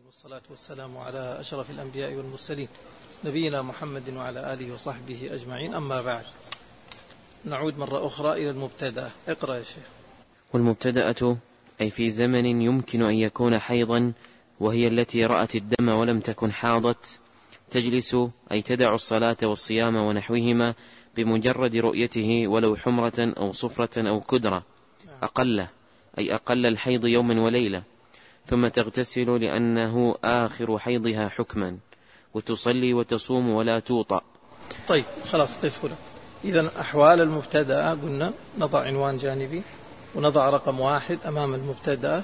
والصلاة والسلام على أشرف الأنبياء والمرسلين نبينا محمد وعلى آله وصحبه أجمعين. أما بعد، نعود مرة أخرى إلى المبتدأ. اقرأ يا شيخ. والمبتدأة أي في زمن يمكن أن يكون حيضا، وهي التي رأت الدم ولم تكن حاضت، تجلس أي تدع الصلاة والصيام ونحوهما بمجرد رؤيته ولو حمرة أو صفرة أو كدرة أقل، أي أقل الحيض يوما وليلة، ثم تغتسل لأنه آخر حيضها حكما، وتصلي وتصوم ولا توطأ. طيب خلاص قف هنا. إذن أحوال المبتدأ قلنا نضع عنوان جانبي ونضع رقم 1 أمام المبتدأ،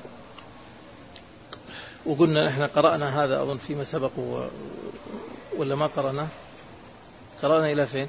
وقلنا إحنا قرأنا هذا أظن فيما سبق ولا ما قرأنا؟ قرأنا إلى فين؟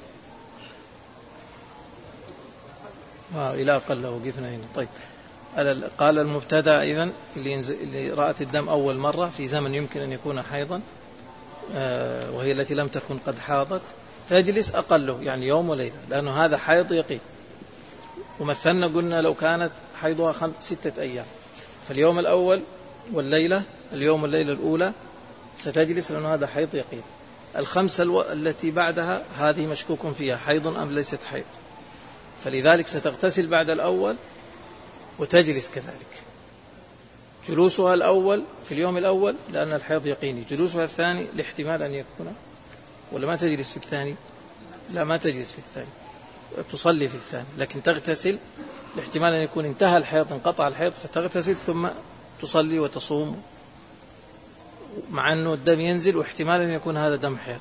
إلى أقل، وقفنا هنا. طيب قال المبتدأ إذن اللي رأت الدم أول مرة في زمن يمكن أن يكون حيضا، وهي التي لم تكن قد حاضت، تجلس أقله يعني يوم وليلة، لأنه هذا حيض يقين. ومثلنا قلنا لو كانت حيضها 6 أيام، فاليوم الأول والليلة، اليوم والليلة الأولى ستجلس لأنه هذا حيض يقين. الخمسة التي بعدها هذه مشكوك فيها حيض أم ليست حيض، فلذلك ستغتسل بعد الأول وتجلس كذلك. جلوسها الأول في اليوم الأول لأن الحيض يقيني، جلوسها الثاني لاحتمال أن يكون، ولا ما تجلس في الثاني؟ لا، ما تجلس في الثاني، تصلي في الثاني، لكن تغتسل لاحتمال أن يكون انتهى الحيض، انقطع الحيض، فتغتسل ثم تصلي وتصوم، مع أنه الدم ينزل واحتمال أن يكون هذا دم حيض.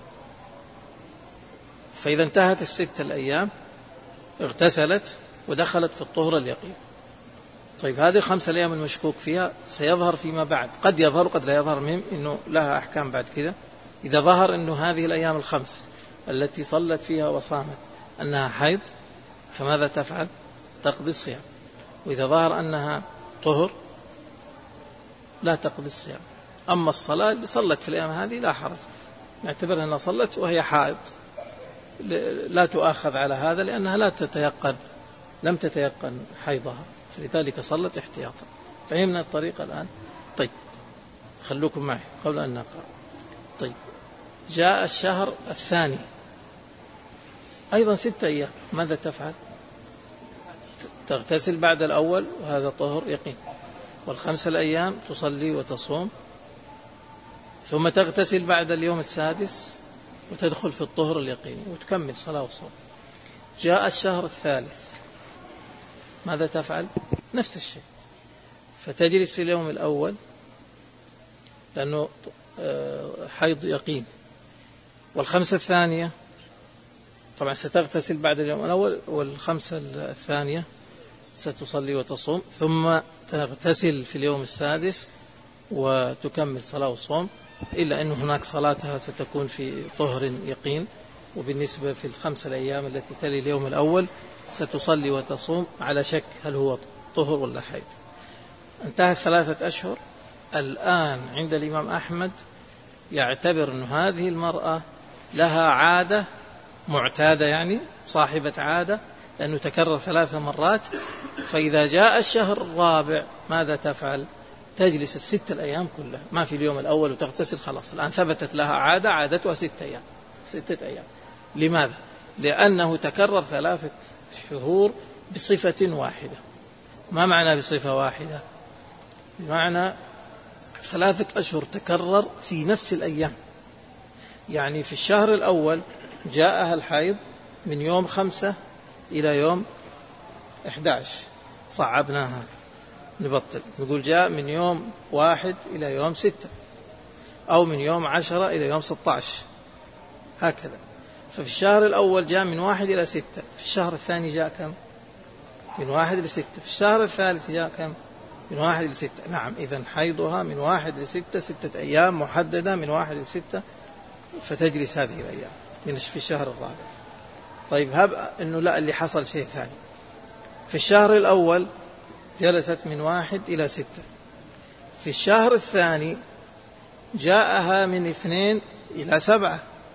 فإذا انتهت 6 الأيام اغتسلت ودخلت في الطهر اليقين. طيب هذه 5 الأيام المشكوك فيها سيظهر فيما بعد، قد يظهر قد لا يظهر، مهم إنه لها أحكام بعد كذا. إذا ظهر إنه هذه الأيام ال5 التي صلت فيها وصامت أنها حيض، فماذا تفعل؟ تقضي الصيام. وإذا ظهر أنها طهر لا تقضي الصيام. أما الصلاة اللي صلت في الأيام هذه لا حرج، نعتبرها أنها صلت وهي حائض، لا تؤاخذ على هذا لأنها لم تتيقن حيضها، فلذلك صلت احتياطا. فهمنا الطريقة الآن؟ طيب خلوكم معي قبل أن نقرأ. طيب جاء الشهر الثاني أيضا 6 أيام، ماذا تفعل؟ تغتسل بعد الأول وهذا طهر يقين، وال5 الأيام تصلي وتصوم، ثم تغتسل بعد اليوم السادس وتدخل في الطهر اليقيني وتكمل صلاة وصوم. جاء الشهر الثالث، ماذا تفعل؟ نفس الشيء، فتجلس في اليوم الأول لأنه حيض يقين، وال5 الثانية طبعا ستغتسل بعد اليوم الأول، وال5 الثانية ستصلي وتصوم، ثم تغتسل في اليوم السادس وتكمل صلاة وصوم، إلا أن هناك صلاتها ستكون في طهر يقين. وبالنسبة في ال5 الأيام التي تلي اليوم الأول ستصلي وتصوم على شك هل هو طهر ولا حيض. انتهت 3 أشهر. الآن عند الإمام أحمد يعتبر أن هذه المرأة لها عادة معتادة، يعني صاحبة عادة، لأنه تكرر 3 مرات. فإذا جاء الشهر الرابع ماذا تفعل؟ تجلس ال6 الأيام كلها، ما في اليوم الأول وتغتسل، خلاص الآن ثبتت لها عادة، عادتها 6 أيام. 6 أيام. لماذا؟ لأنه تكرر 3 شهور بصفة واحدة. ما معنى بصفة واحدة؟ بمعنى 3 أشهر تكرر في نفس الأيام. يعني في الشهر الأول جاءها الحيض من يوم 5 إلى يوم 11، صعبناها نبطل، نقول جاء من يوم 1 إلى يوم 6، أو من يوم 10 إلى يوم 16، هكذا. ففي الشهر الأول جاء من 1 إلى 6، في الشهر الثاني جاء كم؟ من 1 إلى 6، في الشهر الثالث جاء كم؟ من 1 إلى 6. نعم، إذن حيضها من 1 إلى 6، 6 أيام محددة من 1 إلى 6، فتجلس هذه الأيام في الشهر الرابع. طيب هب أنه لا، اللي حصل شيء ثاني. في الشهر الأول جلست من 1 إلى 6، في الشهر الثاني جاءها من 2 إلى 7،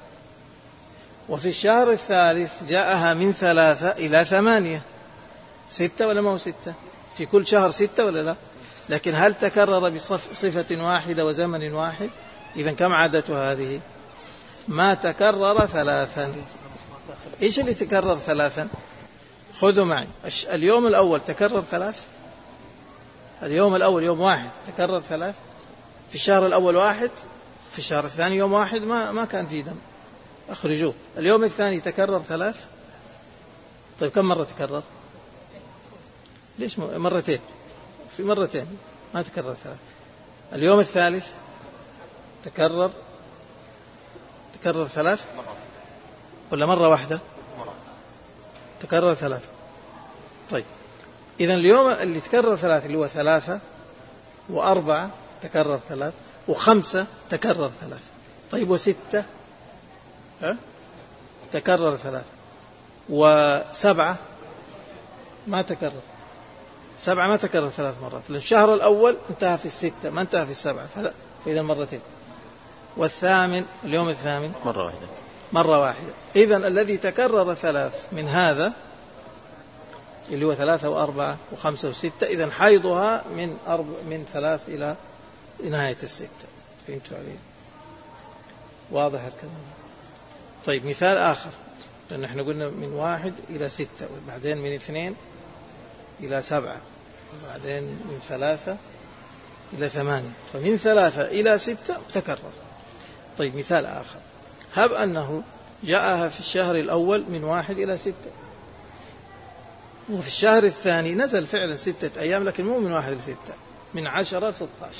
وفي الشهر الثالث جاءها من 3 إلى 8. 6 ولا ما هو 6؟ في كل شهر 6 ولا لا؟ لكن هل تكرر بصفة واحدة وزمن واحد؟ إذن كم عادة هذه؟ ما تكرر ثلاثا. إيش اللي تكرر ثلاثا؟ خذوا معي اليوم الأول تكرر ثلاث، اليوم الأول يوم واحد تكرر ثلاث، في الشهر الأول واحد، في الشهر الثاني يوم واحد ما كان فيه دم أخرجوه. اليوم الثاني تكرر ثلاث. طيب كم مرة تكرر؟ ليش مرتين؟ في مرتين ما تكرر ثلاث. اليوم الثالث تكرر ثلاث ولا مرة واحدة؟ تكرر ثلاث. طيب إذن اليوم اللي تكرر ثلاث اللي هو 3 و4 تكرر 3 و5 تكرر 3. طيب و6 تكرر 3 و7 ما تكرر. 7 ما تكرر 3 مرات، لأن الشهر الأول انتهى في 6 ما انتهى في 7، فإذا مرتين. والثامن اليوم الثامن مرة واحدة. إذن الذي تكرر 3 من هذا اللي هو 3 و4 و5 و6، إذن حيضها من 3 إلى نهاية 6. فهمتوا علي؟ واضح الكلام؟ طيب مثال آخر، لأن احنا قلنا من 1 إلى 6، وبعدين من 2 إلى 7، وبعدين من 3 إلى 8، فمن 3 إلى 6 تكرر. طيب مثال آخر، هب أنه جاءها في الشهر الأول من 1 إلى 6، وفي الشهر الثاني نزل فعلا 6 أيام، لكن مو من 1 إلى 6، من 10 إلى 16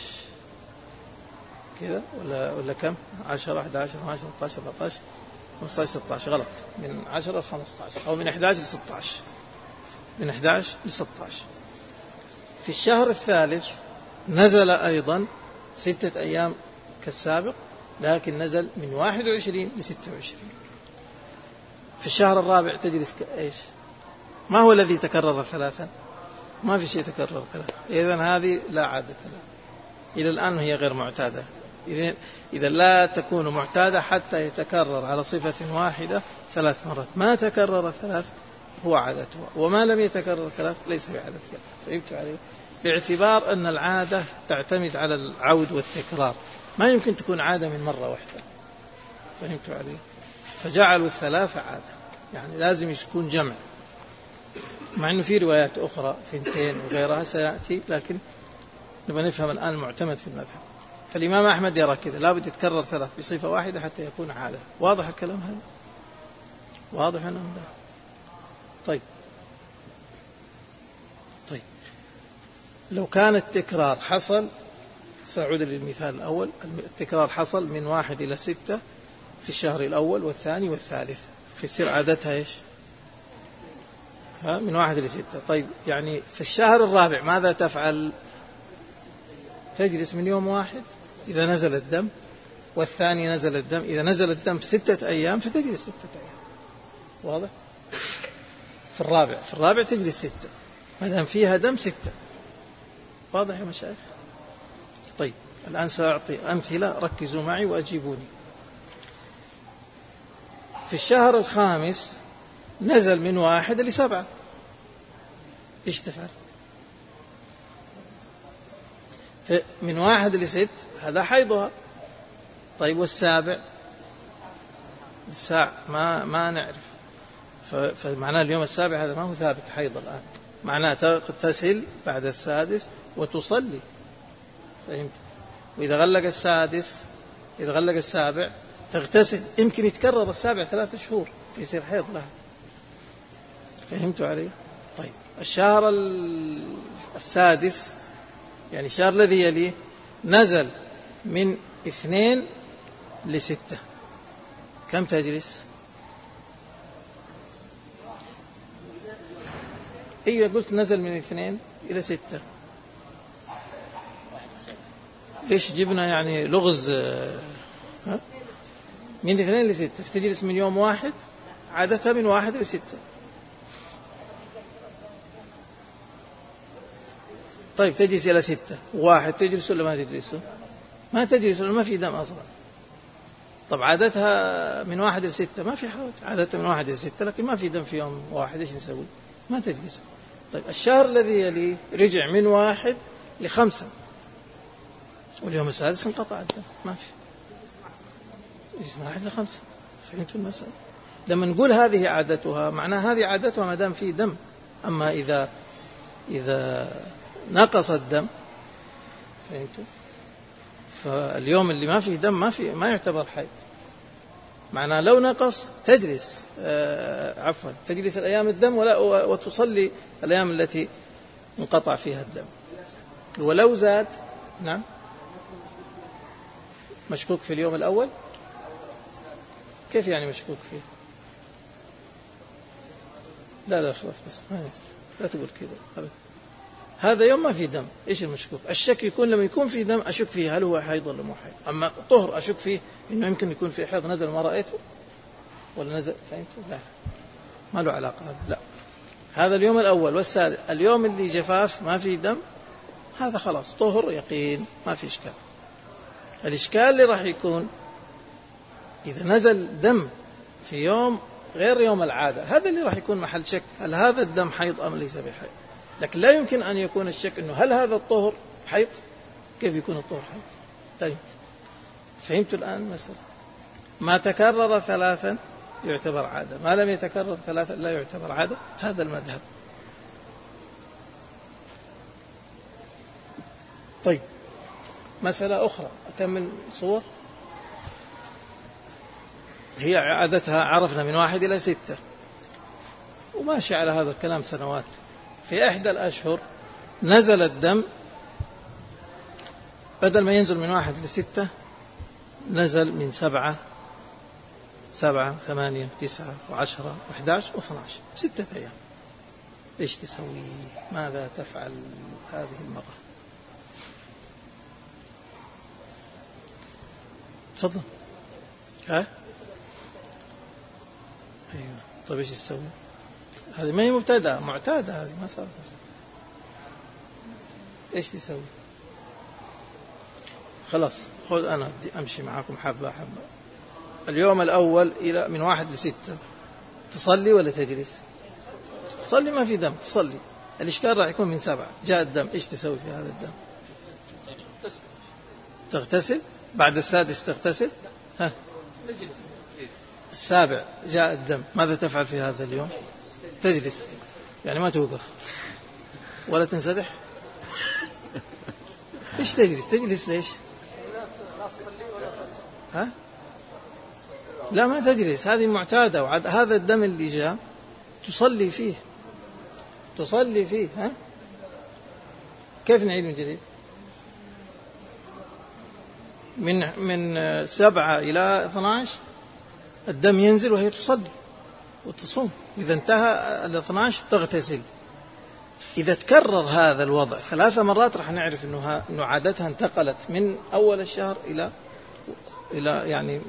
كذا، ولا كم؟ 10 11 12 13 14 15 16 غلط، من 10 إلى 15 أو من 11 إلى 16، من 11 إلى 16. في الشهر الثالث نزل أيضا 6 أيام كالسابق، لكن نزل من 21 إلى 26. في الشهر الرابع تجلس إيش؟ ما هو الذي تكرر 3؟ ما في شيء تكرر 3. إذن هذه لا عادة لها، إلى الآن هي غير معتادة. إذا لا تكون معتادة حتى يتكرر على صفة واحدة 3 مرات. ما تكرر 3 هو عادتها، وما لم يتكرر 3 ليس بعادتها. فهمت عليه؟ باعتبار أن العادة تعتمد على العود والتكرار، ما يمكن تكون عادة من مرة واحدة. فهمت عليه؟ فجعلوا 3 عادة، يعني لازم يكون جمع، مع أنه في روايات أخرى 2 وغيرها سيأتي، لكن نبغى نفهم الآن المعتمد في المذهب. فالإمام أحمد يرى كذا، لابد يتكرر 3 بصفة واحدة حتى يكون عادة. واضح الكلام هذا؟ واضح أنه لا؟ طيب لو كان التكرار حصل، سأعود للمثال الأول، التكرار حصل من 1 إلى 6 في الشهر الأول والثاني والثالث، في السر عادتها إيش؟ من 1 إلى 6. طيب يعني في الشهر الرابع ماذا تفعل؟ تجلس من يوم 1 إذا نزل الدم، والثاني نزل الدم، إذا نزل الدم 6 أيام فتجلس 6 أيام. واضح؟ في الرابع تجلس 6 ما دام فيها دم 6. واضح يا مشايخ؟ طيب الآن سأعطي أمثلة، ركزوا معي وأجيبوني. في الشهر الخامس نزل من 1 إلى 7، إيش تفعل؟ من 1 إلى 6 هذا حيضها. طيب والسابع؟ الساعة ما نعرف، فمعناه اليوم السابع هذا ما هو ثابت حيض الآن، معناه تغتسل بعد السادس وتصلي. فهمت؟ وإذا غلق السادس، إذا غلق السابع تغتسل، يمكن يتكرر السابع 3 شهور يصير حيض لها. فهمتوا علي؟ طيب الشهر السادس، يعني الشهر الذي يليه، نزل من 2 إلى 6، كم تجلس؟ إيه قلت نزل من 2 إلى 6، إيش جبنا يعني لغز؟ من 2 إلى 6 تجلس من يوم 1، عادتها من 1 إلى 6. طيب تجلس إلى 6، 1 تجلس ولا ما تجلس؟ ما تجلس ولا ما في دم أصلا. طب عادتها من 1 إلى 6 ما في حرج، عادتها من 1 إلى 6 لكن ما في دم في يوم 1، إيش نسوي؟ ما تجلس. طيب الشهر الذي يلي رجع من 1 ل5 واليوم السادس انقطع الدم، ما في من 1 ل5. فهمتوا المسألة؟ لما نقول هذه عادتها معناها هذه عادتها ما دام فيه دم. أما إذا نقص الدم، فهمتوا؟ فاليوم اللي ما فيه دم ما يعتبر حيض. معناه لو نقص تجلس تجلس الأيام الدم وتصلي الأيام التي انقطع فيها الدم. ولو زاد، نعم، مشكوك في اليوم الأول. كيف يعني مشكوك فيه؟ لا خلاص، بس لا تقول كذا أبدا. هذا يوم ما في دم، إيش المشكوك؟ الشك يكون لما يكون في دم أشك فيه هل هو حيض ولا مو حيض. أما طهر أشك فيه إنه يمكن يكون في حيض نزل ما رأيته ولا نزل، فهمتوا؟ لا، ما له علاقة هذا. لا، هذا اليوم الأول والسادس، اليوم اللي جفاف ما في دم، هذا خلاص طهر يقين، ما في إشكال. الإشكال اللي راح يكون إذا نزل دم في يوم غير يوم العادة، هذا اللي راح يكون محل شك، هل هذا الدم حيض أم ليس بحيض. لكن لا يمكن أن يكون الشك أنه هل هذا الطهر حيض. كيف يكون الطهر حيض؟ لا يمكن. فهمتوا الآن مثلا؟ ما تكرر 3 يعتبر عادة، ما لم يتكرر 3 لا يعتبر عادة. هذا المذهب. طيب، مسألة أخرى، أكمل صور. هي عادتها عرفنا من 1 إلى 6، وماشي على هذا الكلام سنوات. في إحدى الأشهر نزل الدم، بدل ما ينزل من 1 إلى 6 نزل من 7 8 9 و10 و11 و12، 6 أيام. إيش تسوي؟ ماذا تفعل هذه المرة؟ تفضل. ها؟ أيوة. طيب إيش تسوي؟ هذه ما هي مبتدأ، معتادة، هذه ما صارت. إيش تسوي؟ خلاص، خذ أنا أمشي معاكم حبة حبة. اليوم الأول إلى من 1 ل6 تصلي ولا تجلس؟ تصلي، ما في دم تصلي. الإشكال راح يكون من 7 جاء الدم، إيش تسوي في هذا الدم؟ تغتسل. بعد السادس تغتسل. ها؟ السابع جاء الدم، ماذا تفعل في هذا اليوم؟ تجلس، يعني ما توقف ولا تنسدح. إيش تجلس ليش؟ ها؟ لا، ما تجلس، هذه معتادة. هذا الدم اللي جاء تصلي فيه. ها؟ كيف نعيد من جديد؟ من 7 إلى 12 الدم ينزل وهي تصلي وتصوم. إذا انتهى ال 12 تغتسل. إذا تكرر هذا الوضع 3 مرات راح نعرف إنه عادتها انتقلت من أول الشهر إلى يعني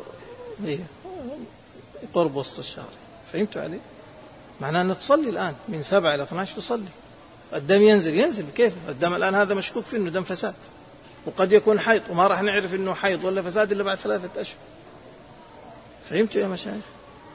قرب وسط الشهر. فهمتوا علي؟ معناه أن تصلي الآن من 7 إلى 12 تصلي. الدم ينزل كيف؟ الدم الآن هذا مشكوك فيه إنه دم فساد، وقد يكون حيض، وما راح نعرف إنه حيض ولا فساد إلا بعد 3 أشهر. فهمتوا يا مشايخ؟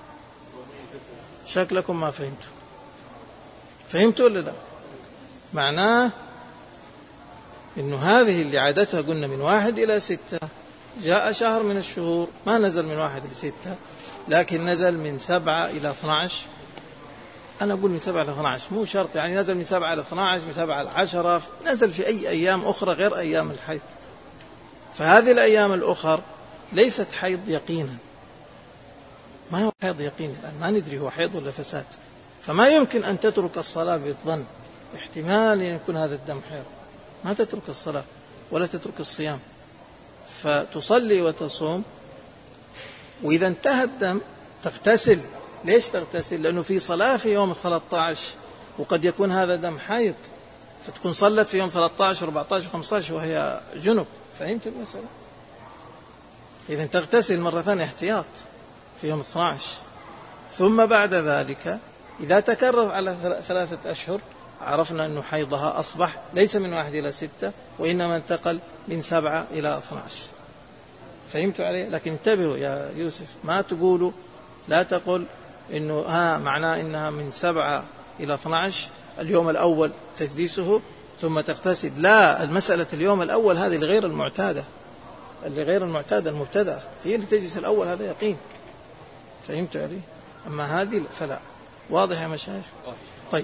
شكلكم ما فهمتوا ولا لا؟ معناه إنه هذه اللي عادتها قلنا من 1 إلى 6، جاء شهر من الشهور ما نزل من 1 إلى 6، لكن نزل من 7 إلى 12. أنا أقول من 7 إلى 12 مو شرط، يعني نزل من 7 إلى 12، من 7 إلى 10، نزل في أي أيام أخرى غير أيام الحيض. فهذه الأيام الأخرى ليست حيض يقينا، ما هو حيض يقين الآن، ما ندري هو حيض ولا فساد. فما يمكن أن تترك الصلاة بالظن، احتمال أن يكون هذا الدم حيض، ما تترك الصلاة ولا تترك الصيام، فتصلي وتصوم. وإذا انتهى الدم تغتسل. ليش تغتسل؟ لأنه في صلاة في يوم 13 وقد يكون هذا دم حيض، فتكون صلت في يوم 13 و14 و15 وهي جنب. فهمت المسألة؟ إذا تغتسل مرة ثانية احتياط في يوم 12. ثم بعد ذلك إذا تكرر على 3 أشهر عرفنا أنه حيضها أصبح ليس من 1 إلى 6، وإنما انتقل من 7 إلى 12. فهمتوا عليه؟ لكن انتبهوا يا يوسف، ما تقولوا، لا تقول إنه معناه إنها من 7 إلى 12 اليوم الأول تجليسه، ثم تغتسل. لا، المسألة اليوم الأول هذه الغير المعتادة، اللي غير المعتادة المبتدأة هي اللي تجلس الأول، هذا يقين. فهمت علي؟ أما هذه فلا. واضح يا مشايخ؟ طيب،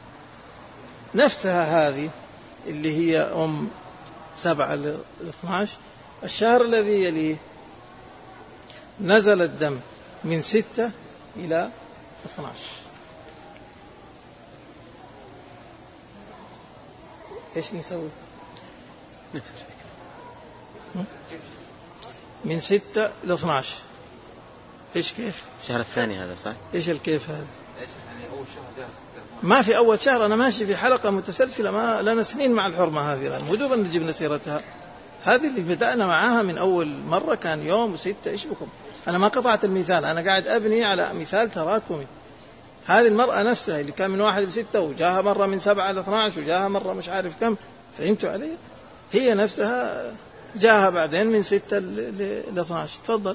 نفسها هذه اللي هي 7 ل 12، الشهر الذي يليه نزل الدم من 6 إلى 12. إيش نسوي؟ نفس الفكرة، من 6 إلى 12. إيش كيف؟ الشهر الثاني هذا صح؟ إيش الكيف هذا؟ ما في أول شهر، أنا ماشي في حلقة متسلسلة، ما لنا سنين مع الحرمة هذه الآن، ودوبا نجيب سيرتها. هذه اللي بدأنا معاها من أول مرة كان يوم 6. إيش بكم؟ أنا ما قطعت المثال، أنا قاعد أبني على مثال تراكمي. هذه المرأة نفسها اللي كان من 1 ل6 وجاها مرة من 7 إلى 12 وجاها مرة مش عارف كم، فهمتوا علي؟ هي نفسها جاها بعدين من 6 ل 12. تفضل.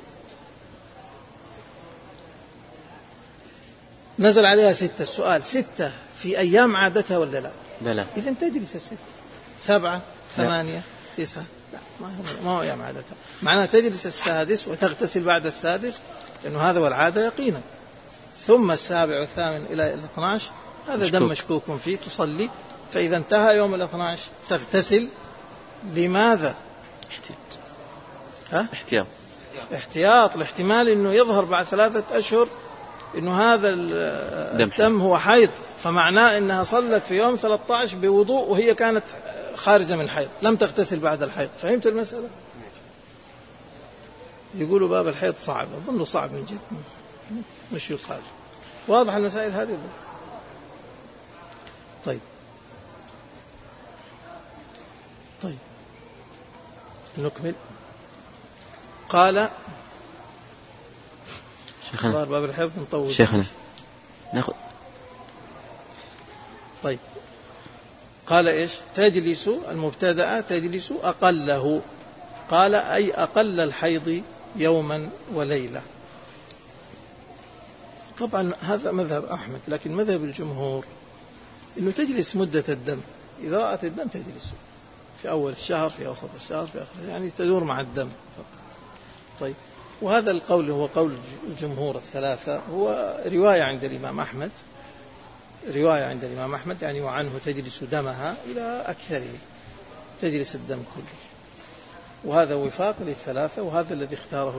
نزل عليها 6. السؤال 6 في أيام عادتها ولا لا؟ بلى. إذن تجلس 6. 7 8 9 لا، ما هو أيام عادتها. معناها تجلس 6 وتغتسل بعد 6، لأنه هذا والعادة يقينا. ثم 7 و8 إلى 12 هذا دم مشكوك فيه، تصلي. فإذا انتهى يوم 12 تغتسل. لماذا؟ احتياط لاحتمال أنه يظهر بعد 3 أشهر إنه هذا الدم هو حيض، فمعناه إنها صلت في يوم 13 بوضوء وهي كانت خارجة من الحيض، لم تغتسل بعد الحيض. فهمت المسألة؟ يقولوا باب الحيض صعب، أظنه صعب من جد، مش يقال. واضح المسائل هذه؟ طيب نكمل. قال شيخنا باب الحيض نطول. شيخنا ناخذ. طيب، قال إيش؟ تجلس المبتدأ تجلس أقله. قال أي أقل الحيض يوما وليلة. طبعا هذا مذهب أحمد، لكن مذهب الجمهور إنه تجلس مدة الدم. إذا رأت الدم تجلس في أول الشهر، في وسط الشهر، في آخر، يعني تدور مع الدم فقط. طيب، وهذا القول هو قول الجمهور الثلاثة، هو رواية عند الإمام أحمد، يعني وعنه تجلس دمها إلى أكثره، تجلس الدم كله. وهذا وفاق للثلاثة، وهذا الذي اختاره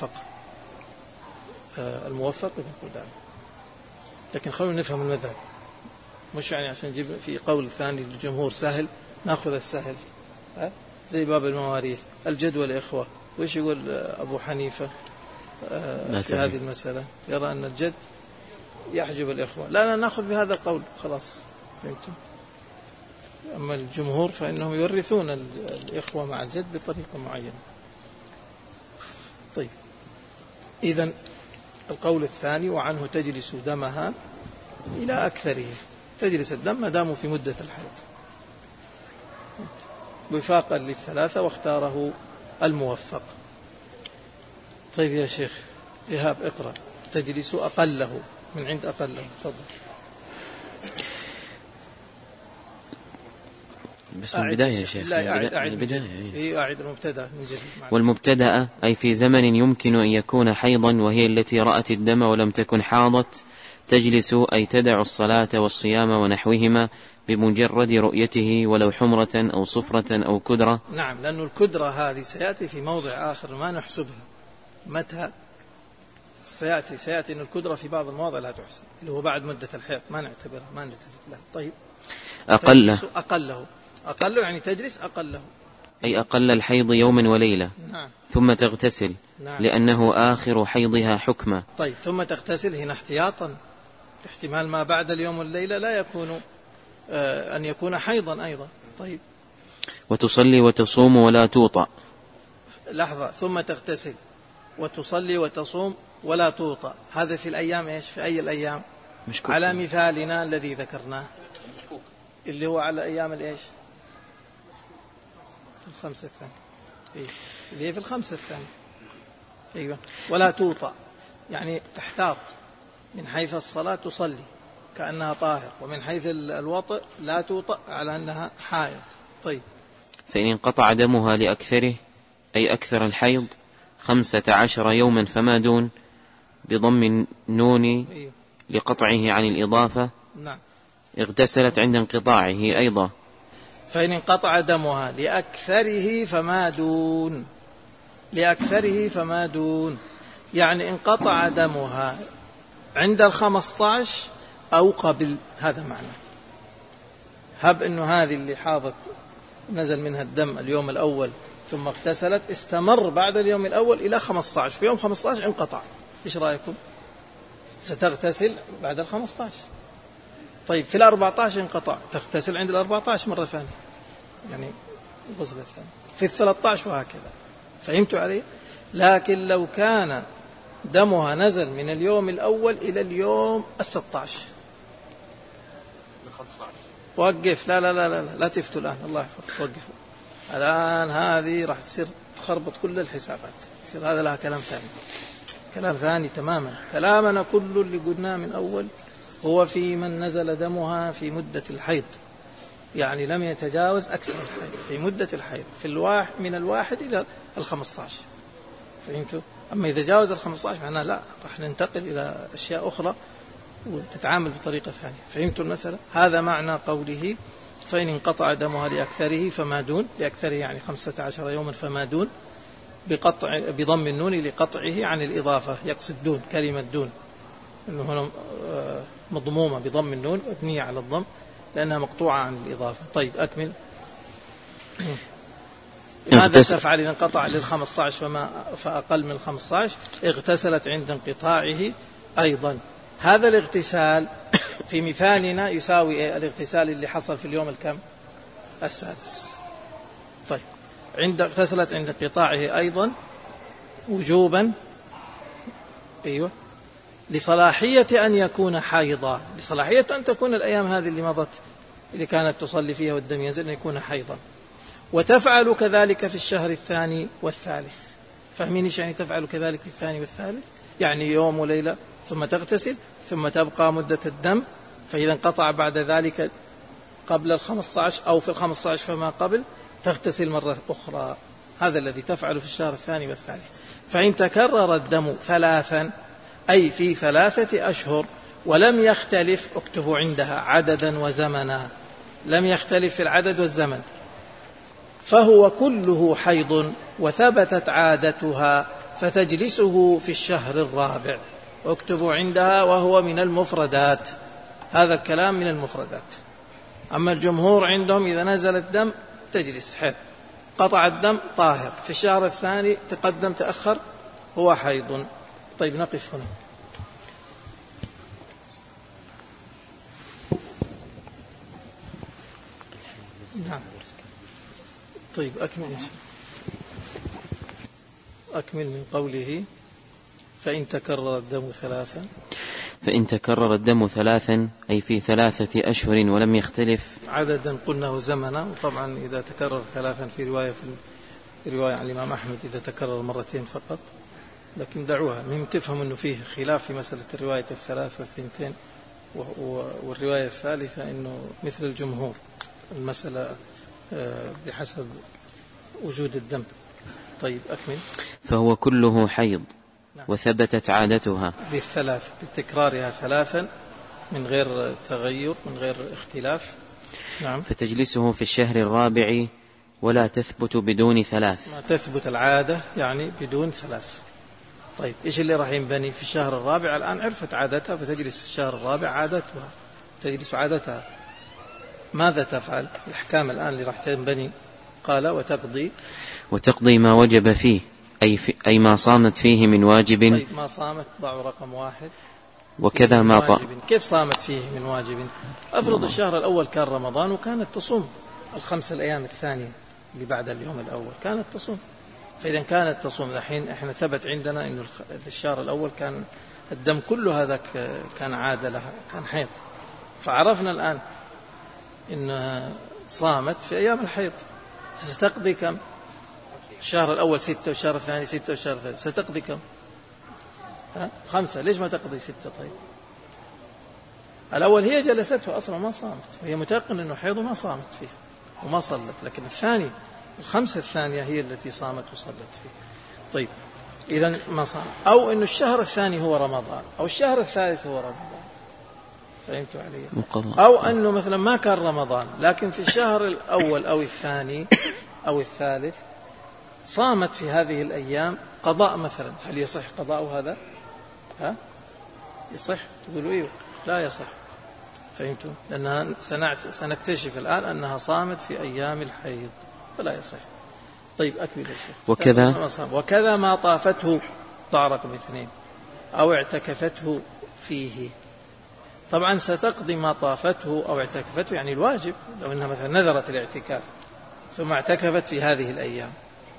الموفق ابن قدامة. لكن خلونا نفهم المذهب، مش يعني عشان نجيب في قول ثاني للجمهور سهل نأخذ السهل، زي باب المواريث، الجد والإخوة. وإيش يقول أبو حنيفة في هذه المسألة؟ يرى أن الجد يحجب الإخوة. لا نأخذ بهذا القول خلاص، فهمتم؟ أما الجمهور فإنهم يورثون الإخوة مع الجد بطريقة معينة. طيب، إذن القول الثاني وعنه تجلس دمها إلى أكثره، تجلس الدم ما داموا في مدة الحيض، وفاقا للثلاثة، واختاره الموفق. طيب يا شيخ إيهاب اقرأ. تجلس أقله، من عند أقله. تفضل. بس من البداية يا شيخ. لا، أعد المبتدأ من جديد. والمبتدأ أي في زمن يمكن أن يكون حيضا، وهي التي رأت الدم ولم تكن حاضت، تجلس أي تدع الصلاة والصيام ونحوهما بمجرد رؤيته، ولو حمرة أو صفرة أو كدرة. نعم، لأن الكدرة هذه سيأتي في موضع آخر ما نحسبها متى، سيأتي أن الكدرة في بعض المواضع لا تحسب، اللي هو بعد مدة الحيض، ما نعتبرها، ما نلتفت لها. طيب، أقله يعني تجلس أقله، أي أقل الحيض يوما وليلة. نعم. ثم تغتسل. نعم. لأنه آخر حيضها حكما. طيب، ثم تغتسل هنا احتياطا احتمال ما بعد اليوم والليلة لا يكون أن يكون حيضا أيضا. طيب، وتصلي وتصوم ولا توطأ. لحظة، ثم تغتسل وتصلي وتصوم ولا توطأ، هذا في الأيام إيش؟ في أي الأيام؟ مشكوك. على مثالنا الذي ذكرناه اللي هو على أيام الإيش؟ الخمسة الثانية، اللي هي في الخمسة الثانية. أيوة. ولا توطأ يعني تحتاط من حيث الصلاة، تصلي كأنها طاهر، ومن حيث الوطء لا توطأ على أنها حائض. طيب. فإن انقطع دمها لأكثره أي أكثر الحيض 15 يوما فما دون بضم النون لقطعه عن الإضافة. نعم. اغتسلت عند انقطاعه أيضا. فإن انقطع دمها لأكثره فما دون، لأكثره فما دون يعني انقطع دمها عند 15 أو قبل، هذا معنى. هب أنه هذه اللي حاضت نزل منها الدم اليوم الأول ثم اغتسلت، استمر بعد اليوم الأول إلى 15، في يوم 15 انقطع، إيش رأيكم؟ ستغتسل بعد 15. طيب في 14 انقطع، تغتسل عند 14 مرة ثانية، يعني غسل الثاني، في 13 وهكذا. فهمتوا علي؟ لكن لو كان دمها نزل من اليوم الأول إلى اليوم 16، وقف، لا لا لا لا لا تفتوا الآن، الله يحفظك، وقفوا الآن، هذه راح تصير تخربط كل الحسابات، يصير هذا لها كلام ثاني، كلام ثاني تماما. كلامنا كله اللي قلناه من أول هو في من نزل دمها في مدة الحيض، يعني لم يتجاوز أكثر الحيض في مدة الحيض، في من 1 إلى 15. فهمتوا؟ أما إذا جاوز 15 معناه لا، راح ننتقل إلى أشياء أخرى وتتعامل بطريقة ثانية. فهمتوا المسألة؟ هذا معنى قوله فإن انقطع دمها لأكثره فما دون، لأكثره يعني 15 يوما فما دون، بضم النون لقطعه عن الإضافة، يقصد دون، كلمة دون إنه هنا مضمومة بضم النون، مبنية على الضم لأنها مقطوعة عن الإضافة. طيب أكمل. ماذا تفعل إذا انقطع لل15 فأقل من 15؟ اغتسلت عند انقطاعه أيضا. هذا الاغتسال في مثالنا يساوي الاغتسال اللي حصل في اليوم الكم؟ السادس. طيب اغتسلت عند انقطاعه أيضا وجوبا، أيوة، لصلاحية أن يكون حيضا، لصلاحية أن تكون الأيام هذه اللي مضت اللي كانت تصلي فيها والدم ينزل أن يكون حيضا. وتفعل كذلك في الشهر الثاني والثالث. فاهمين إيش يعني تفعل كذلك في الثاني والثالث؟ يعني يوم وليلة ثم تغتسل ثم تبقى مدة الدم، فإذا انقطع بعد ذلك قبل 15 أو في 15 فما قبل تغتسل مرة أخرى. هذا الذي تفعل في الشهر الثاني والثالث. فإن تكرر الدم 3 أي في 3 أشهر ولم يختلف، اكتبوا عندها عددا وزمنا، لم يختلف في العدد والزمن، فهو كله حيض وثبتت عادتها فتجلسه في الشهر الرابع. اكتبوا عندها وهو من المفردات، هذا الكلام من المفردات. أما الجمهور عندهم إذا نزل الدم تجلس حيض، قطع الدم طاهر، في الشهر الثاني تقدم تأخر هو حيض. طيب نقف هنا. نعم. طيب أكمل من قوله فإن تكرر الدم 3. فإن تكرر الدم 3 أي في 3 أشهر ولم يختلف عددا قلناه زمنا، وطبعا إذا تكرر 3 في رواية عن الإمام أحمد إذا تكرر 2 مرة فقط، لكن دعوها، مهم تفهم أنه فيه خلاف في مسألة الرواية 3 و2 والرواية الثالثة أنه مثل الجمهور المسألة بحسب وجود الدم. طيب أكمل. فهو كله حيض وثبتت عادتها بالثلاث، بتكرارها 3 من غير تغير من غير اختلاف. نعم. فتجلسه في الشهر الرابع ولا تثبت بدون 3، ما تثبت العادة يعني بدون 3. طيب إيش اللي راح ينبني في الشهر الرابع؟ الآن عرفت عادتها فتجلس في الشهر الرابع عادتها، تجلس عادتها. ماذا تفعل؟ الأحكام الآن اللي راح تنبني، قال وتقضي ما وجب فيه أي ما صامت فيه من واجب. طيب ما صامت ضعوا رقم 1. وكذا ما كيف صامت فيه من واجب؟ أفرض الشهر الأول كان رمضان وكانت تصوم 5 الأيام الثانية اللي بعد اليوم الأول كانت تصوم، فإذا كانت تصوم الحين إحنا ثبت عندنا إنه الشهر الأول كان الدم كله هذاك كان عادة لها، كان حيض، فعرفنا الآن إنها صامت في أيام الحيض، ستقضي كم؟ الشهر الأول 6 والشهر الثاني 6 والشهر الثالث ستقضي كم؟ 5. ليش ما تقضي 6؟ طيب الأول هي جلسته أصلا ما صامت، وهي متيقن أنه حيض ما صامت فيه وما صلت، لكن الثاني الخمسة الثانية هي التي صامت وصلت فيه. طيب إذن ما صام، أو أن الشهر الثاني هو رمضان أو الشهر الثالث هو رمضان، فهمتوا علي؟ أو أنه مثلا ما كان رمضان لكن في الشهر الأول أو الثاني أو الثالث صامت في هذه الأيام قضاء مثلا، هل يصح قضاء هذا؟ يصح؟ تقولوا إيه؟ لا يصح. فهمتوا؟ لأنها سنكتشف الآن أنها صامت في أيام الحيض فلا يصح. طيب أكمل يا شيخ. وكذا ما طافته ضع رقم 2 أو اعتكفته فيه. طبعا ستقضي ما طافته أو اعتكفته يعني الواجب، لو أنها مثلا نذرت الاعتكاف ثم اعتكفت في هذه الأيام.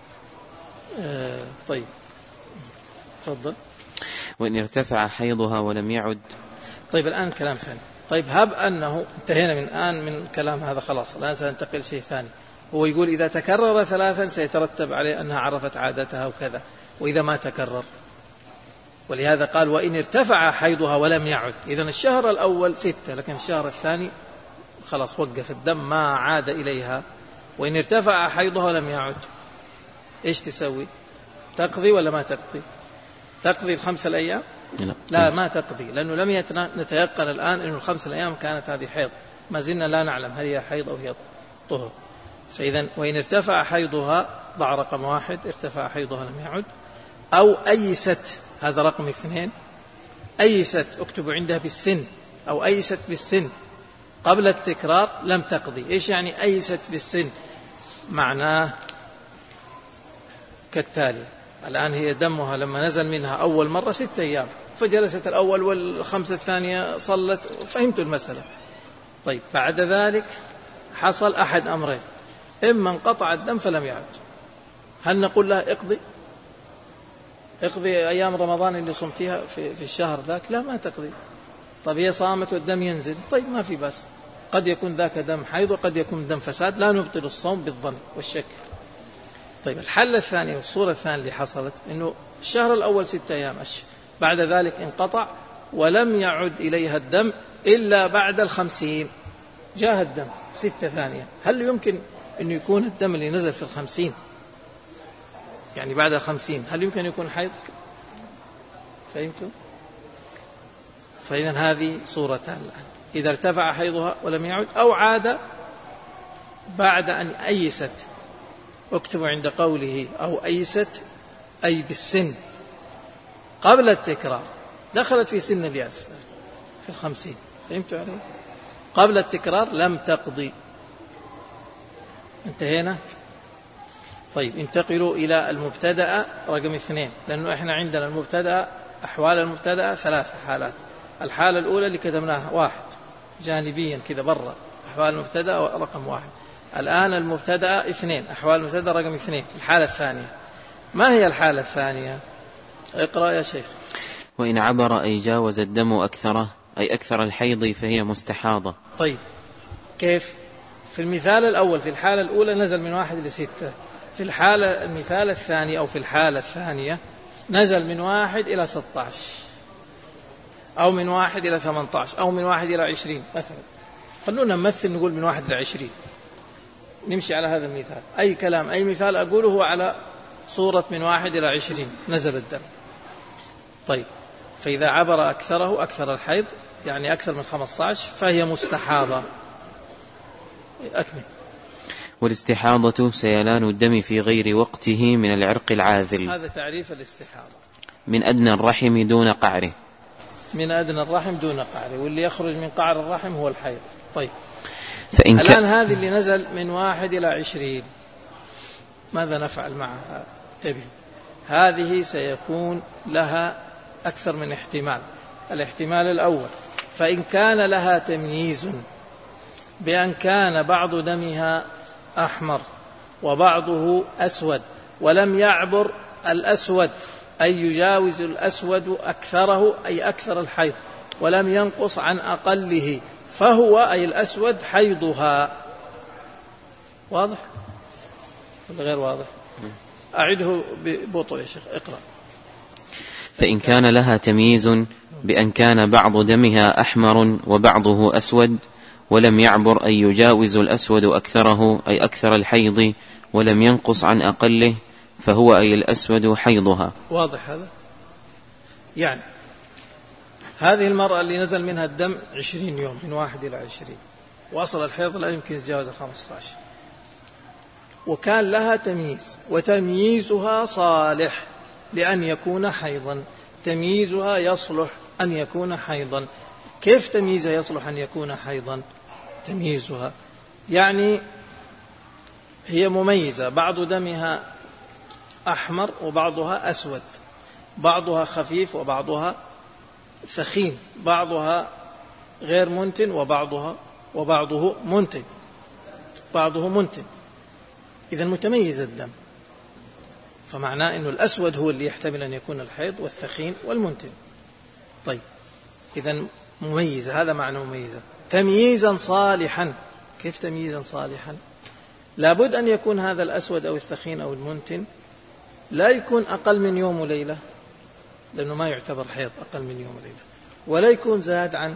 طيب تفضل. وإن ارتفع حيضها ولم يعد. طيب الآن كلام ثاني. طيب هب أنه انتهينا من كلام هذا خلاص، الآن سننتقل شيء ثاني. هو يقول إذا تكرر 3 سيترتب عليه أنها عرفت عادتها وكذا، وإذا ما تكرر، ولهذا قال وإن ارتفع حيضها ولم يعد. إذن الشهر الأول 6 لكن الشهر الثاني خلاص وقف الدم ما عاد إليها. وإن ارتفع حيضها ولم يعد إيش تسوي؟ تقضي ولا ما تقضي؟ تقضي ال5 الأيام؟ لا ما تقضي، لأنه لم نتيقن الآن أن ال5 الأيام كانت هذه حيض، ما زلنا لا نعلم هل هي حيض أو هي طهر. فإذا وإن ارتفع حيضها ضع رقم 1 ارتفع حيضها لم يعد، أو أيست، هذا رقم 2 أيست اكتبوا عندها بالسن، أو أيست بالسن قبل التكرار لم تقضي. إيش يعني أيست بالسن؟ معناه كالتالي: الآن هي دمها لما نزل منها أول مرة 6 أيام، فجلست الأول والخمسة الثانية صلت، فهمت المسألة. طيب بعد ذلك حصل أحد أمرين: إما انقطع الدم فلم يعد، هل نقول لها اقضي أيام رمضان اللي صمتيها في الشهر ذاك؟ لا ما تقضي. طيب هي صامت والدم ينزل، طيب ما في بس، قد يكون ذاك دم حيض وقد يكون دم فساد، لا نبطل الصوم بالظن والشك. طيب الحل الثاني والصورة الثانية اللي حصلت إنه الشهر الأول 6 أيام بعد ذلك انقطع ولم يعد إليها الدم إلا بعد 50 جاء الدم 6 ثانية. هل يمكن أن يكون الدم اللي نزل في 50 يعني بعد 50 هل يمكن يكون حيض؟ فهمتوا؟ فإذن هذه صورتان الآن: إذا ارتفع حيضها ولم يعد، أو عاد بعد أن أيست. اكتبوا عند قوله أو أيست أي بالسن قبل التكرار، دخلت في سن الياس في 50. فهمتوا عليه؟ قبل التكرار لم تقضي. انتهينا. طيب انتقلوا إلى المبتدأ رقم 2، لأنه إحنا عندنا المبتدأ أحوال المبتدأ 3 حالات. الحالة الأولى اللي كتبناها 1 جانبيا كذا برا، أحوال المبتدأ رقم 1. الآن المبتدأ 2، أحوال المبتدأ رقم 2. الحالة الثانية ما هي الحالة الثانية؟ اقرأ يا شيخ. وإن عبر أي جاوز الدم أكثره أي أكثر الحيض فهي مستحاضة. طيب كيف؟ في المثال الأول في الحالة الأولى نزل من 1 إلى 6، في المثال الثاني أو في الحالة الثانية نزل من 1 إلى 16 أو من 1 إلى 18 أو من 1 إلى 20 مثلا. خلونا نمثل نقول من 1 إلى 20، نمشي على هذا المثال. أي كلام أي مثال أقوله هو على صورة من 1 إلى 20 نزل الدم. طيب فإذا عبر أكثره أكثر الحيض يعني أكثر من 15 فهي مستحاضة. أكمل. والاستحاضة سيلان الدم في غير وقته من العرق العاذل. هذا تعريف الاستحاضة: من أدنى الرحم دون قعره. من أدنى الرحم دون قعره، واللي يخرج من قعر الرحم هو الحيض. طيب الآن هذه اللي نزل من 1 إلى 20 ماذا نفعل معها؟ انتبهوا، هذه سيكون لها أكثر من احتمال. الاحتمال الأول: فإن كان لها تمييز بأن كان بعض دمها أحمر وبعضه أسود ولم يعبر الأسود أي يجاوز الأسود أكثره أي أكثر الحيض ولم ينقص عن أقله، فهو أي الأسود حيضها. واضح ولا غير واضح؟ أعده ببطء يا شيخ. اقرأ. فإن كان لها تمييز بأن كان بعض دمها أحمر وبعضه أسود ولم يعبر أي يجاوز الأسود أكثره أي أكثر الحيض ولم ينقص عن أقله فهو أي الأسود حيضها. واضح هذا؟ يعني هذه المرأة اللي نزل منها الدم 20 يوم من 1 إلى 20 وأصل الحيض لا يمكن يتجاوز 15 وكان لها تمييز وتمييزها صالح لأن يكون حيضا، تمييزها يصلح أن يكون حيضا. كيف تمييزها يصلح أن يكون حيضا؟ تمييزها يعني هي مميزة، بعض دمها أحمر وبعضها أسود، بعضها خفيف وبعضها ثخين، بعضها غير منتن وبعضه منتن، إذا متميز الدم، فمعناه أنه الأسود هو اللي يحتمل أن يكون الحيض والثخين والمنتن. طيب إذا مميزة، هذا معنى مميزة. تمييزا صالحا، كيف تمييزا صالحا؟ لابد أن يكون هذا الأسود أو الثخين أو المنتن لا يكون أقل من يوم وليلة، لأنه ما يعتبر حيض أقل من يوم وليلة، ولا يكون زاد عن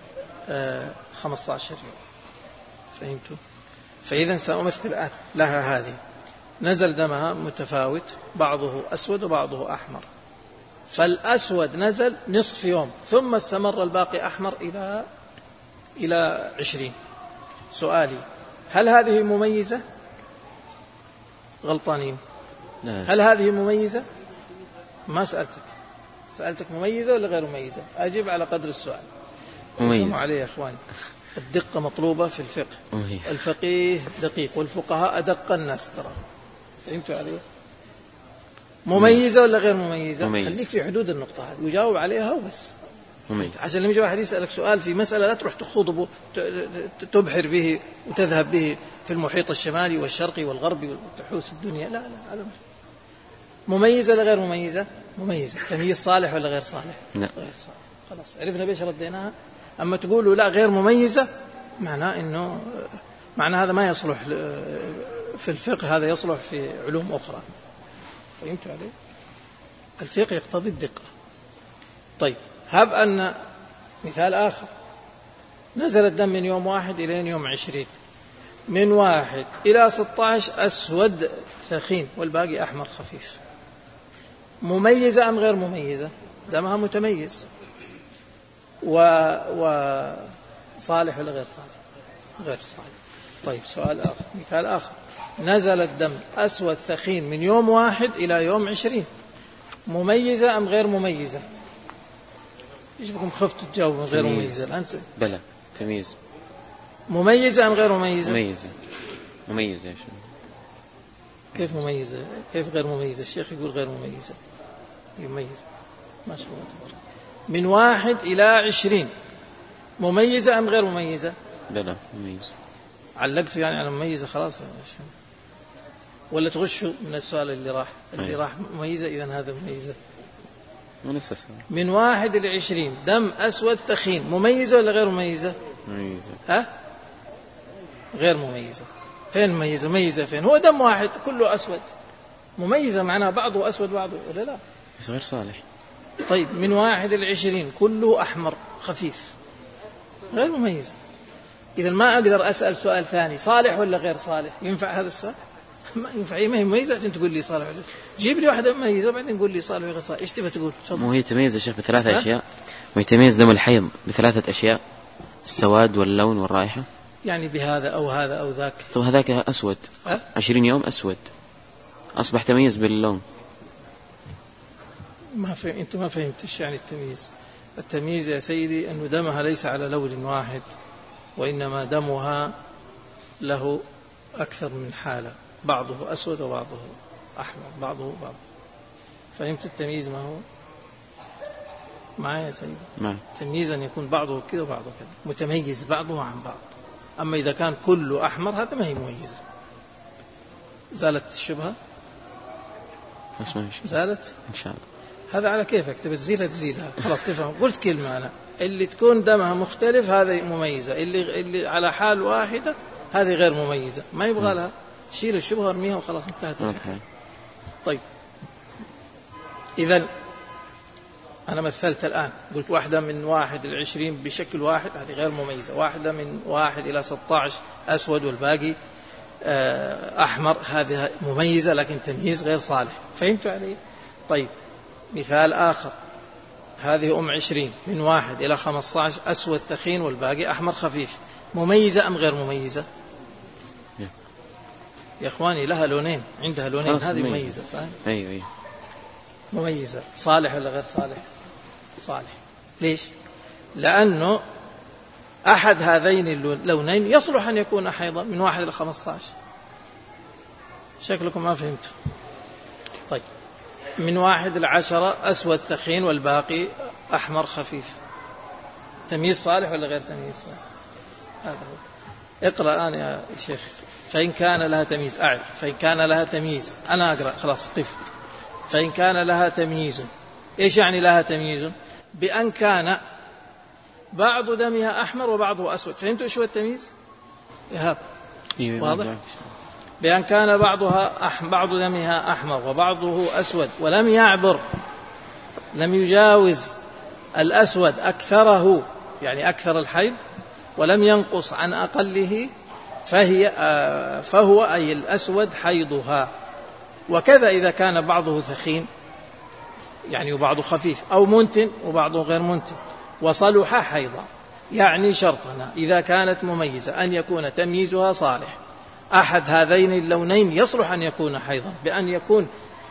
15 يوم. فهمتوا؟ فإذا سأمثل لها هذه، نزل دمها متفاوت، بعضه أسود وبعضه أحمر، فالأسود نزل نصف يوم ثم استمر الباقي أحمر إلى 20. سؤالي، هل هذه مميزة؟ غلطانين. هل هذه مميزة؟ ما سألتك مميزة ولا غير مميزة؟ أجيب على قدر السؤال. مميزة عليه يا أخواني، الدقة مطلوبة في الفقه. الفقيه دقيق والفقهاء أدق الناس ترى. فهمتوا عليه؟ مميزة ولا غير مميزة؟ خليك في حدود النقطة هذه وجاوب عليها وبس. عشان لما يجي واحد يسألك سؤال في مسألة لا تروح تخوض تبحر به وتذهب به في المحيط الشمالي والشرقي والغربي وتحوس الدنيا. لا هذا مميزة ولا غير مميزة؟ مميزة. تمييز صالح ولا غير صالح؟ لا. غير صالح. خلاص عرفنا بيش رديناها. أما تقولوا لا غير مميزة، معناه هذا ما يصلح في الفقه، هذا يصلح في علوم أخرى. فهمتوا عليه؟ الفقه يقتضي الدقة. طيب هب أن مثال آخر، نزل الدم من يوم 1 إلى يوم 20، من 1 إلى 16 أسود ثخين والباقي أحمر خفيف، مميزة أم غير مميزة؟ دمها متميز وصالح ولا غير صالح؟ غير صالح. طيب سؤال آخر، مثال آخر، نزل الدم أسود ثخين من يوم 1 إلى يوم 20، مميزة أم غير مميزة؟ إيش بكم خفتوا تجاوبوا غير مميزة؟ أنت بلى تمييز. مميزة أم غير مميزة؟ مميزة يا شيخ. كيف مميزة؟ كيف غير مميزة؟ الشيخ يقول غير مميزة. مميزة ما شاء الله تبارك. من 1 إلى 20 مميزة أم غير مميزة؟ بلى مميزة. علقت يعني على مميزة خلاص، ولا تغشوا من السؤال اللي راح مميزة؟ إذن هذا مميزة. من 1 إلى 20 دم أسود ثخين، مميزة ولا غير مميزة؟ مميزة. غير مميزة. فين مميزة؟ مميزة فين؟ هو دم واحد كله أسود، مميزة معناها بعضه أسود بعضه ولا لا؟ بس غير صالح. طيب من 1 إلى 20 كله أحمر خفيف، غير مميزة. إذا ما أقدر أسأل سؤال ثاني، صالح ولا غير صالح؟ ينفع هذا السؤال؟ ما ينفع. ما هي مميزة عشان تقول لي صالح ولا جيب لي واحدة مميزة وبعدين قول لي صالح ولا غير صالح. إيش تبى تقول؟ مو هي تميز يا شيخ ب3 أشياء، ويتميز دم الحيض ب3 أشياء، السواد واللون والرائحة. يعني بهذا أو هذا أو ذاك. طب هذاك أسود 20 يوم أسود، أصبح تميز باللون. أنت ما فهمتش يعني التمييز. التمييز يا سيدي أنه دمها ليس على لون واحد، وإنما دمها له أكثر من حالة، بعضه أسود وبعضه أحمر، بعضه. فهمت التمييز ما هو؟ معايا يا سيدي؟ نعم. تمييز أن يكون بعضه كذا وبعضه كذا، متميز بعضه عن بعض. أما إذا كان كله أحمر هذا ما هي مميزة. زالت الشبهة؟ زالت؟ إن شاء الله. هذا على كيفك، تبي تزيلها خلاص تفهم. قلت كلمة أنا، اللي تكون دمها مختلف هذه مميزة، اللي على حال واحدة هذه غير مميزة، ما يبغى لها. شيل الشبهة ارميها وخلاص انتهت. طيب إذن أنا مثلت الآن قلت واحدة من 1 إلى 20 بشكل واحد، هذه غير مميزة. واحدة من 1 إلى 16 أسود والباقي أحمر، هذه مميزة لكن تمييز غير صالح. فهمت علي؟ طيب مثال آخر، هذه 20 من 1 إلى 15 أسود ثخين والباقي أحمر خفيف، مميزة أم غير مميزة؟ يا إخواني لها لونين، عندها لونين، هذه مميزة. فاهم؟ أيوة. مميزة. صالح ولا غير صالح؟ صالح. ليش؟ لأنه أحد هذين اللونين يصلح أن يكون حيضا من 1 إلى 15. شكلكم ما فهمتوا. طيب من 1 إلى 10 أسود ثخين والباقي أحمر خفيف، تمييز صالح ولا غير تمييز صالح؟ هذا هو. اقرأ الآن يا شيخ. فإن كان لها تمييز، أعد. فإن كان لها تمييز، أنا أقرأ خلاص قف. فإن كان لها تمييز، إيش يعني لها تمييز؟ بأن كان بعض دمها أحمر وبعضه أسود. فهمتوا شو التمييز؟ إيهاب واضح؟ بأن كان بعض دمها أحمر وبعضه أسود ولم يعبر، لم يجاوز الأسود أكثره، يعني أكثر الحيض، ولم ينقص عن أقله، فهو أي الأسود حيضها. وكذا إذا كان بعضه ثخين يعني وبعضه خفيف، أو منتن وبعضه غير منتن، وصلح حيضا. يعني شرطنا إذا كانت مميزة أن يكون تمييزها صالح. أحد هذين اللونين يصلح أن يكون حيضا بأن يكون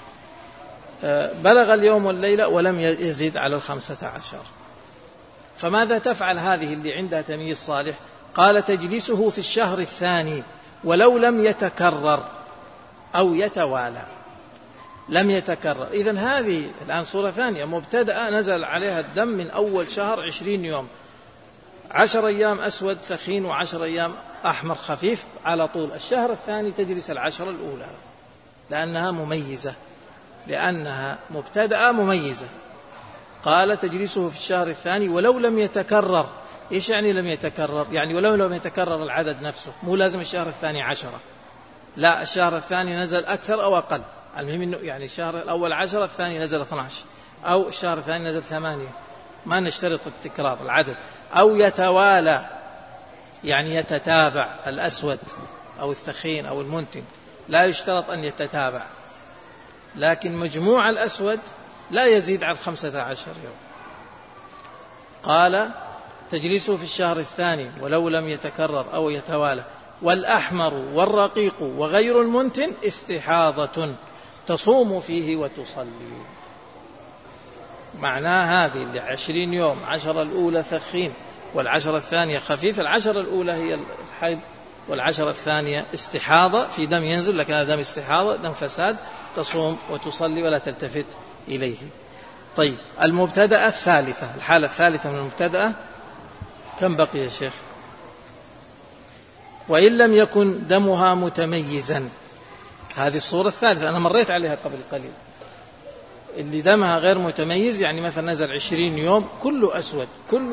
بلغ اليوم والليلة ولم يزيد على 15. فماذا تفعل هذه اللي عندها تمييز صالح؟ قال تجلسه في الشهر الثاني ولو لم يتكرر أو يتوالى. لم يتكرر، إذن هذه الآن صورة ثانية، مبتدأ نزل عليها الدم من أول شهر 20 يوم، 10 أيام أسود ثخين و10 أيام أحمر خفيف على طول. الشهر الثاني تجلس 10 الأولى لأنها مميزة، لأنها مبتدأ مميزة. قال تجلسه في الشهر الثاني ولو لم يتكرر. إيش يعني لم يتكرر؟ يعني ولو لم يتكرر العدد نفسه، مو لازم الشهر الثاني 10، لا، الشهر الثاني نزل أكثر أو أقل، المهم إنه يعني الشهر الأول 10، الثاني نزل 12، أو الشهر الثاني نزل 8، ما نشترط التكرار العدد. أو يتوالى يعني يتتابع، الأسود أو الثخين أو المنتن لا يشترط أن يتتابع، لكن مجموع الأسود لا يزيد عن 15 يوم. قال تجلسه في الشهر الثاني ولو لم يتكرر أو يتوالى. والأحمر والرقيق وغير المنتن استحاضة تصوم فيه وتصلي. معناه هذه اللي 20 يوم، 10 الأولى ثخين وال10 الثانية خفيف. 10 الأولى هي الحيض وال10 الثانية استحاضة، في دم ينزل لكن هذا دم استحاضة، دم فساد، تصوم وتصلي ولا تلتفت إليه. طيب المبتدأ الثالثة، الحالة الثالثة من المبتدأ، كم بقي يا شيخ؟ وإن لم يكن دمها متميزا. هذه الصورة الثالثة أنا مريت عليها قبل قليل. اللي دمها غير متميز يعني مثلا نزل 20 يوم كله أسود،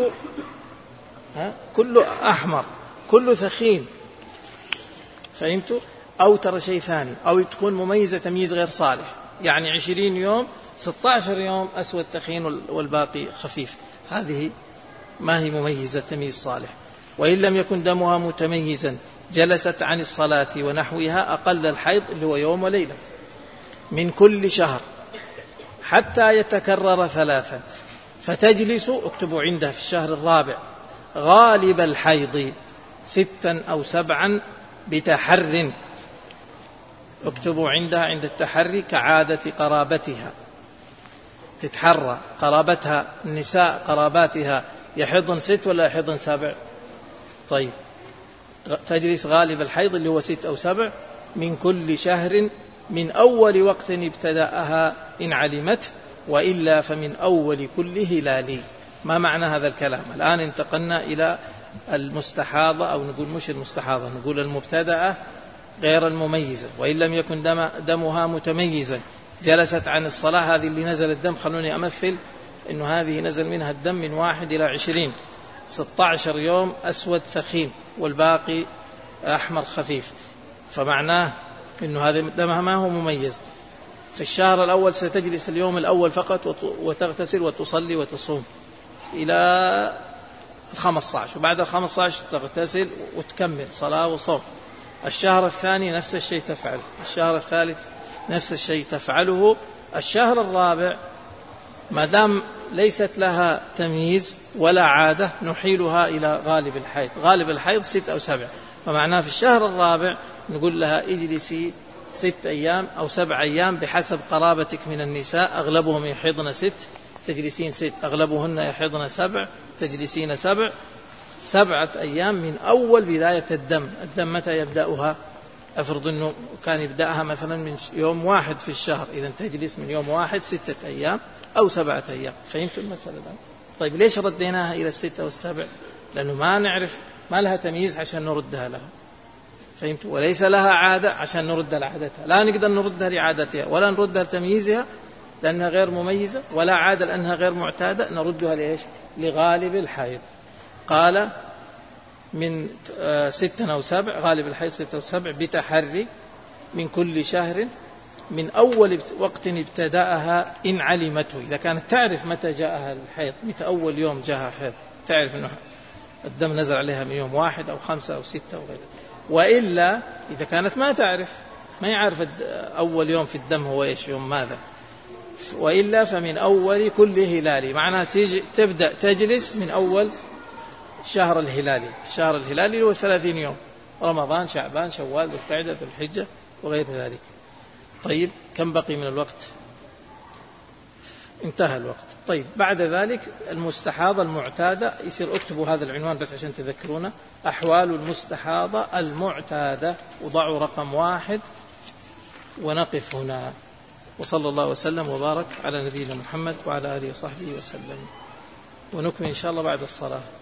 كله أحمر، كله ثخين، فهمتوا؟ أو ترى شيء ثاني، أو تكون مميزة تمييز غير صالح، يعني 20 يوم 16 يوم أسود ثخين والباقي خفيف، هذه ما هي مميزة تمييز صالح. وإن لم يكن دمها متميزا جلست عن الصلاة ونحوها أقل الحيض اللي هو يوم وليلة من كل شهر حتى يتكرر 3، فتجلس، اكتبوا عندها في الشهر الرابع، غالب الحيض 6 أو 7 بتحر. اكتبوا عندها عند التحري كعادة قرابتها، تتحرى قرابتها، النساء قراباتها يحضن 6 ولا يحضن 7؟ طيب تجلس غالب الحيض اللي هو 6 أو 7 من كل شهر من أول وقت ابتدأها إن علمت، وإلا فمن أول كل هلال. ما معنى هذا الكلام؟ الآن انتقلنا إلى المستحاضة، أو نقول مش المستحاضة، نقول المبتدأة غير المميزة. وإن لم يكن دمها متميزا جلست عن الصلاة. هذه اللي نزل الدم، خلوني أمثل إنه هذه نزل منها الدم من 1 إلى 20، 16 يوم أسود ثخين والباقي أحمر خفيف، فمعناه إنه هذا دمها ما هو مميز. في الشهر الأول ستجلس اليوم الأول فقط وتغتسل وتصلي وتصوم إلى 15، وبعد 15 تغتسل وتكمل صلاة وصوم. الشهر الثاني نفس الشيء تفعل، الشهر الثالث نفس الشيء تفعله. الشهر الرابع ما دام ليست لها تمييز ولا عادة نحيلها إلى غالب الحيض. غالب الحيض 6 أو 7، فمعناه في الشهر الرابع نقول لها اجلسي 6 أيام أو 7 أيام بحسب قرابتك من النساء. أغلبهم يحيضن 6 تجلسين 6، أغلبهن يحيضن 7 تجلسين 7. 7 أيام من أول بداية الدم. الدم متى يبدأها؟ أفرض أنه كان يبدأها مثلا من يوم 1 في الشهر، إذن تجلس من يوم 1 6 أيام أو 7 أيام. فهمت المسألة الآن؟ طيب ليش رديناها إلى 6 و7؟ لأنه ما نعرف، ما لها تمييز عشان نردها لها. فهمت؟ وليس لها عادة عشان نرد لعادتها. لا نقدر نردها لعادتها ولا نردها لتمييزها لأنها غير مميزة، ولا عادة لأنها غير معتادة. نردها لإيش؟ لغالب الحيض. قال من 6 أو 7، غالب الحيض 6 أو 7 بتحري من كل شهر من أول وقت ابتدأها إن علمته. إذا كانت تعرف متى جاءها الحيض، متى أول يوم جاءها حيض، تعرف أنه الدم نزل عليها من يوم 1 أو 5 أو 6 أو غيره. وإلا إذا كانت ما تعرف، ما يعرف أول يوم في الدم هو إيش، يوم ماذا، وإلا فمن أول كل هلالي. معناها تبدأ تجلس من أول شهر الهلالي. الشهر الهلالي هو 30 يوم، رمضان شعبان شوال ذو القعدة ذو الحجة وغير ذلك. طيب كم بقي من الوقت؟ انتهى الوقت. طيب بعد ذلك المستحاضة المعتادة، يصير اكتبوا هذا العنوان بس عشان تذكرونا: أحوال المستحاضة المعتادة، وضعوا رقم 1 ونقف هنا. وصلى الله وسلم وبارك على نبينا محمد وعلى آله وصحبه وسلم. ونكمل إن شاء الله بعد الصلاة.